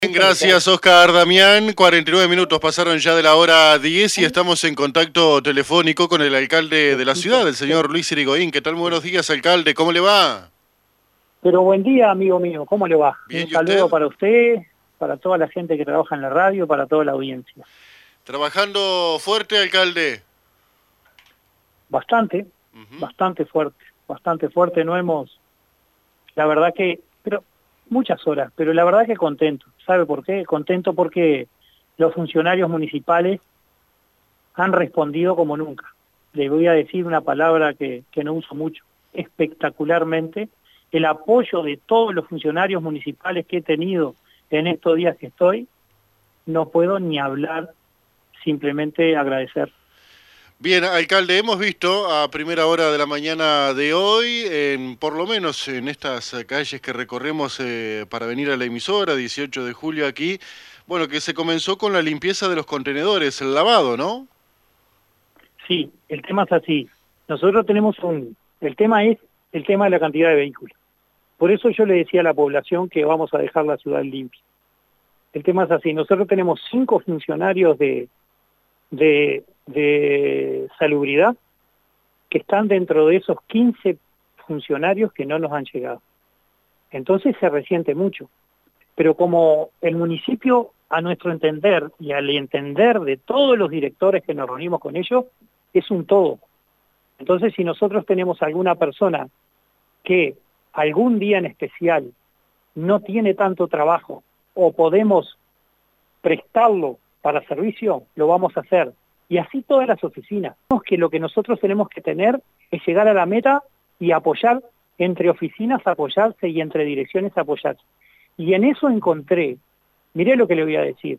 Gracias, Oscar Damián. 49 minutos pasaron ya de la hora 10 y estamos en contacto telefónico con el alcalde de la ciudad, el señor Luis Irigoyen. ¿Qué tal? Buenos días, alcalde. ¿Cómo le va? Pero buen día, amigo mío. ¿Cómo le va? Bien, Un ¿y saludo usted? para usted, para toda la gente que trabaja en la radio, para toda la audiencia. ¿Trabajando fuerte, alcalde? Bastante, Ujú. bastante fuerte, bastante fuerte. No hemos, la verdad que, pero muchas horas, pero la verdad que contento. ¿Sabe por qué? Contento porque los funcionarios municipales han respondido como nunca. Le voy a decir una palabra que no uso mucho, espectacularmente. El apoyo de todos los funcionarios municipales que he tenido en estos días que estoy, no puedo ni hablar, simplemente agradecer. Bien, alcalde, hemos visto a primera hora de la mañana de hoy, por lo menos en estas calles que recorremos para venir a la emisora, 18 de julio aquí, bueno, que se comenzó con la limpieza de los contenedores, el lavado, ¿no? Sí, el tema es así. Nosotros tenemos el tema es el tema de la cantidad de vehículos. Por eso yo le decía a la población que vamos a dejar la ciudad limpia. El tema es así. Nosotros tenemos 5 funcionarios de salubridad que están dentro de esos 15 funcionarios que no nos han llegado. Entonces se resiente mucho. Pero como el municipio, a nuestro entender y al entender de todos los directores que nos reunimos con ellos, es un todo. Entonces, si nosotros tenemos alguna persona que algún día en especial no tiene tanto trabajo o podemos prestarlo para servicio, lo vamos a hacer. Y así todas las oficinas. Que lo que nosotros tenemos que tener es llegar a la meta y apoyar, entre oficinas apoyarse y entre direcciones apoyarse. Y en eso encontré, miré lo que le voy a decir,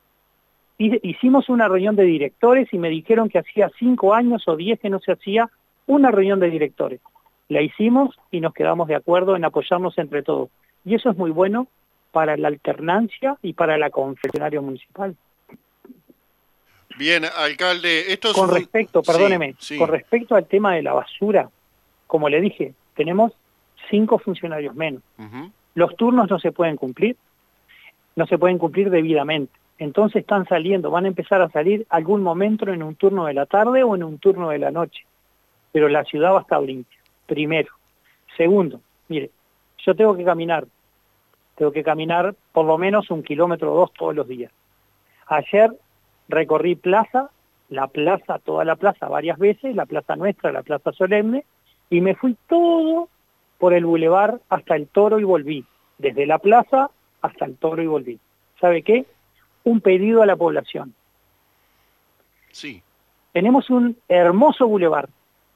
hicimos una reunión de directores y me dijeron que hacía 5 años o 10 que no se hacía una reunión de directores. La hicimos y nos quedamos de acuerdo en apoyarnos entre todos. Y eso es muy bueno para la alternancia y para la confesionaria municipal. Bien, alcalde, esto es Con un... respecto, Sí, perdóneme, con sí. respecto al tema de la basura, como le dije, tenemos 5 funcionarios menos. Ujú. Los turnos no se pueden cumplir, no se pueden cumplir debidamente. Entonces están saliendo, van a empezar a salir algún momento en un turno de la tarde o en un turno de la noche. Pero la ciudad va a estar limpia, primero. Segundo, mire, yo tengo que caminar por lo menos 1 kilómetro o 2 todos los días. Ayer recorrí toda la plaza varias veces, la plaza nuestra, la plaza solemne, y me fui todo por el bulevar hasta el Toro y volví. Desde la plaza hasta el Toro y volví. ¿Sabe qué? Un pedido a la población. Sí. Tenemos un hermoso bulevar.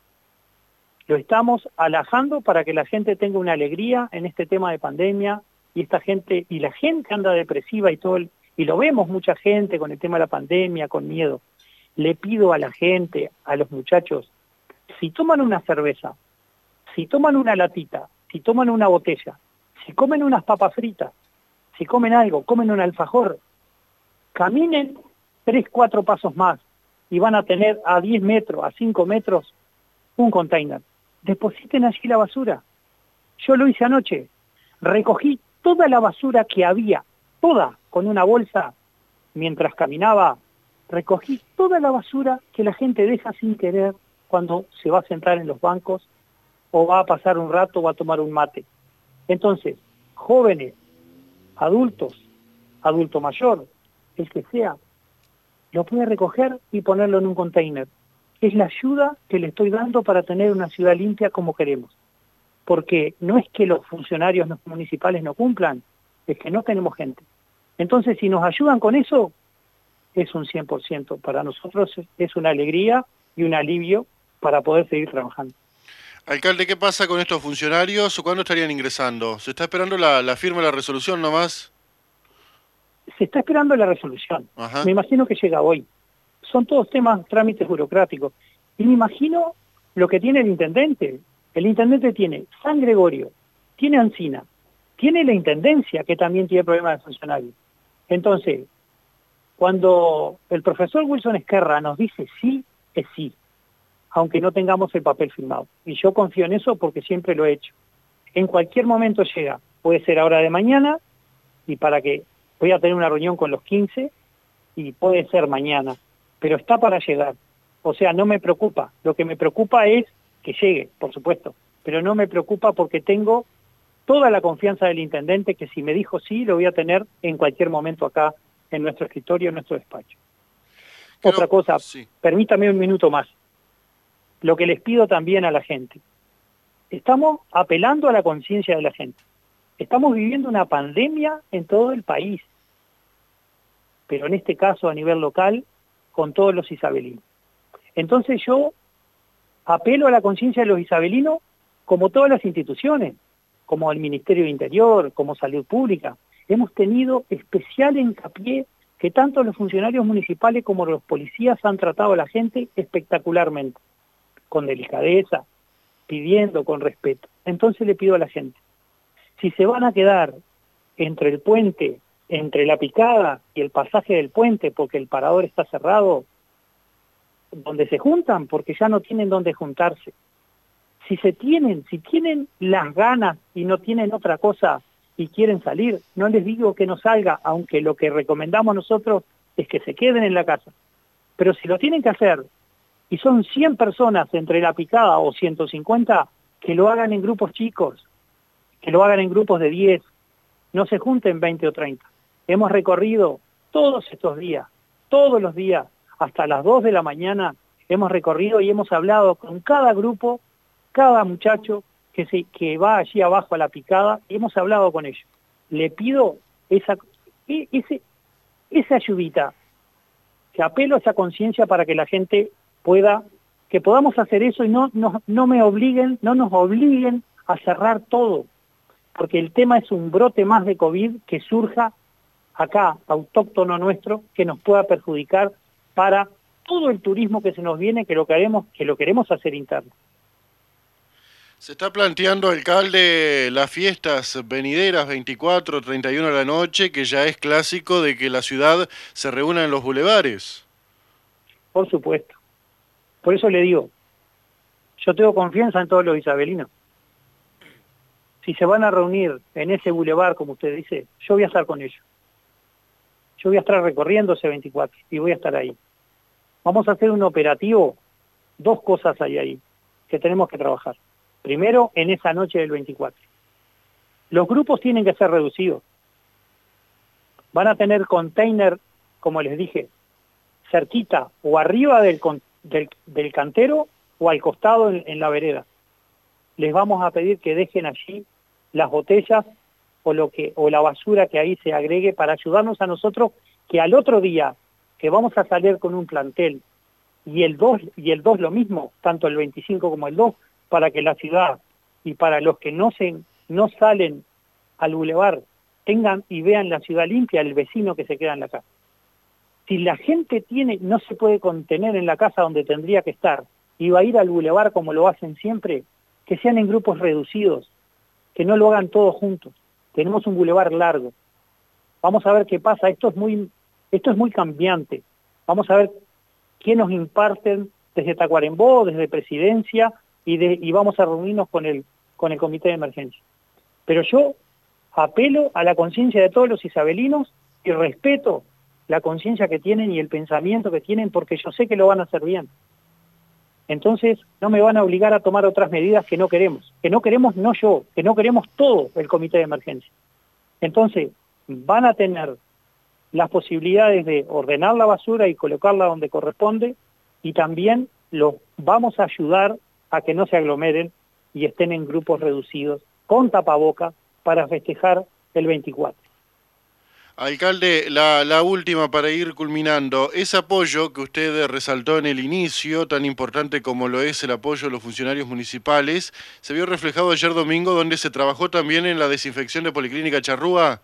Lo estamos alajando para que la gente tenga una alegría en este tema de pandemia y la gente anda depresiva y lo vemos mucha gente con el tema de la pandemia, con miedo. Le pido a la gente, a los muchachos, si toman una cerveza, si toman una latita, si toman una botella, si comen unas papas fritas, si comen algo, comen un alfajor, caminen 3, 4 pasos más y van a tener a 10 metros, a 5 metros, un container. Depositen allí la basura. Yo lo hice anoche. Recogí toda la basura que había, toda, con una bolsa, mientras caminaba, recogí toda la basura que la gente deja sin querer cuando se va a sentar en los bancos o va a pasar un rato o va a tomar un mate. Entonces, jóvenes, adultos, adulto mayor, el que sea, lo puede recoger y ponerlo en un container. Es la ayuda que le estoy dando para tener una ciudad limpia como queremos. Porque no es que los funcionarios municipales no cumplan, es que no tenemos gente. Entonces, si nos ayudan con eso, es un 100%. Para nosotros es una alegría y un alivio para poder seguir trabajando. Alcalde, ¿qué pasa con estos funcionarios? ¿Cuándo estarían ingresando? ¿Se está esperando la firma de la resolución nomás? Se está esperando la resolución. Ajá. Me imagino que llega hoy. Son todos temas, trámites burocráticos. Y me imagino lo que tiene el intendente. El intendente tiene San Gregorio, tiene Ancina, tiene la intendencia, que también tiene problemas de funcionarios. Entonces, cuando el profesor Wilson Esquerra nos dice sí, es sí, aunque no tengamos el papel firmado. Y yo confío en eso porque siempre lo he hecho. En cualquier momento llega, puede ser ahora de mañana, y para que voy a tener una reunión con los 15 y puede ser mañana, pero está para llegar. O sea, no me preocupa. Lo que me preocupa es que llegue, por supuesto, pero no me preocupa porque tengo toda la confianza del intendente que si me dijo sí, lo voy a tener en cualquier momento acá en nuestro escritorio, en nuestro despacho. Otra cosa, sí. Permítame un minuto más. Lo que les pido también a la gente. Estamos apelando a la conciencia de la gente. Estamos viviendo una pandemia en todo el país, pero en este caso a nivel local, con todos los isabelinos. Entonces yo apelo a la conciencia de los isabelinos como todas las instituciones, como el Ministerio de Interior, como Salud Pública. Hemos tenido especial hincapié que tanto los funcionarios municipales como los policías han tratado a la gente espectacularmente, con delicadeza, pidiendo con respeto. Entonces le pido a la gente, si se van a quedar entre el puente, entre la picada y el pasaje del puente, porque el parador está cerrado, donde se juntan, porque ya no tienen dónde juntarse. Si tienen las ganas y no tienen otra cosa y quieren salir, no les digo que no salga, aunque lo que recomendamos nosotros es que se queden en la casa. Pero si lo tienen que hacer, y son 100 personas entre la picada o 150, que lo hagan en grupos chicos, que lo hagan en grupos de 10, no se junten 20 o 30. Hemos recorrido todos estos días, todos los días, hasta las 2 de la mañana, hemos recorrido y hemos hablado con cada grupo, cada muchacho que va allí abajo a la picada, y hemos hablado con ellos. Le pido esa ayudita, que apelo a esa conciencia para que la gente que podamos hacer eso y no nos obliguen a cerrar todo, porque el tema es un brote más de COVID que surja acá, autóctono nuestro, que nos pueda perjudicar para todo el turismo que se nos viene, que lo queremos hacer interno. Se está planteando, alcalde, las fiestas venideras 24, 31 de la noche, que ya es clásico de que la ciudad se reúna en los bulevares. Por supuesto. Por eso le digo, yo tengo confianza en todos los isabelinos. Si se van a reunir en ese bulevar, como usted dice, yo voy a estar con ellos. Yo voy a estar recorriendo ese 24 y voy a estar ahí. Vamos a hacer un operativo, 2 cosas hay ahí que tenemos que trabajar. Primero, en esa noche del 24. Los grupos tienen que ser reducidos. Van a tener container, como les dije, cerquita o arriba del cantero o al costado en la vereda. Les vamos a pedir que dejen allí las botellas o la basura que ahí se agregue para ayudarnos a nosotros, que al otro día que vamos a salir con un plantel y el 2 lo mismo, tanto el 25 como el 2, para que la ciudad y para los que no salen al bulevar tengan y vean la ciudad limpia, el vecino que se queda en la casa. Si la gente no se puede contener en la casa donde tendría que estar y va a ir al bulevar como lo hacen siempre, que sean en grupos reducidos, que no lo hagan todos juntos. Tenemos un bulevar largo. Vamos a ver qué pasa. Esto es muy cambiante. Vamos a ver qué nos imparten desde Tacuarembó, desde Presidencia, y vamos a reunirnos con el comité de emergencia. Pero yo apelo a la conciencia de todos los isabelinos y respeto la conciencia que tienen y el pensamiento que tienen, porque yo sé que lo van a hacer bien. Entonces no me van a obligar a tomar otras medidas que no queremos no yo, que no queremos todo el comité de emergencia. Entonces van a tener las posibilidades de ordenar la basura y colocarla donde corresponde, y también los vamos a ayudar a que no se aglomeren y estén en grupos reducidos, con tapaboca, para festejar el 24. Alcalde, la última para ir culminando. Ese apoyo que usted resaltó en el inicio, tan importante como lo es el apoyo de los funcionarios municipales, ¿se vio reflejado ayer domingo donde se trabajó también en la desinfección de Policlínica Charrúa?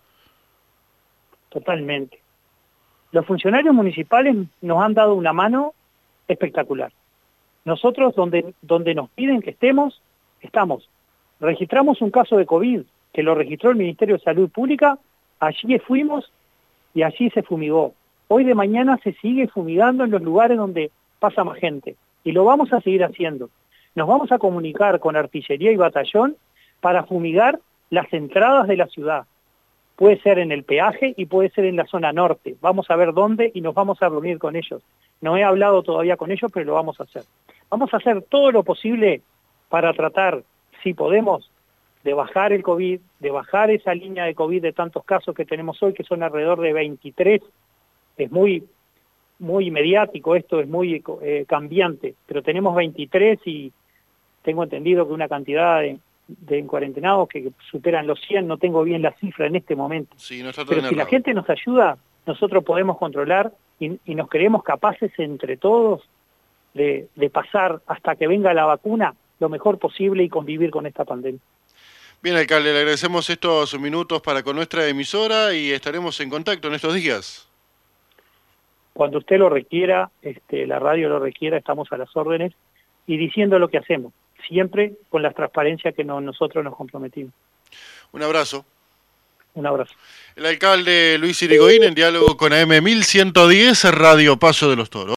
Totalmente. Los funcionarios municipales nos han dado una mano espectacular. Nosotros, donde nos piden que estemos, estamos. Registramos un caso de COVID, que lo registró el Ministerio de Salud Pública, allí fuimos y allí se fumigó. Hoy de mañana se sigue fumigando en los lugares donde pasa más gente, y lo vamos a seguir haciendo. Nos vamos a comunicar con artillería y batallón para fumigar las entradas de la ciudad. Puede ser en el peaje y puede ser en la zona norte. Vamos a ver dónde y nos vamos a reunir con ellos. No he hablado todavía con ellos, pero lo vamos a hacer. Vamos a hacer todo lo posible para tratar, si podemos, de bajar el COVID, de bajar esa línea de COVID de tantos casos que tenemos hoy, que son alrededor de 23. Es muy mediático esto, es muy cambiante, pero tenemos 23 y tengo entendido que una cantidad de cuarentenados que superan los 100, no tengo bien la cifra en este momento. Sí, no está todo pero si la gente nos ayuda, nosotros podemos controlar y nos creemos capaces entre todos de pasar hasta que venga la vacuna lo mejor posible y convivir con esta pandemia. Bien, alcalde, le agradecemos estos minutos para con nuestra emisora y estaremos en contacto en estos días. Cuando usted lo requiera, la radio lo requiera, estamos a las órdenes y diciendo lo que hacemos, siempre con la transparencia que nosotros nos comprometimos. Un abrazo. Un abrazo. El alcalde Luis Irigoyen en diálogo con AM 1110, Radio Paso de los Toros.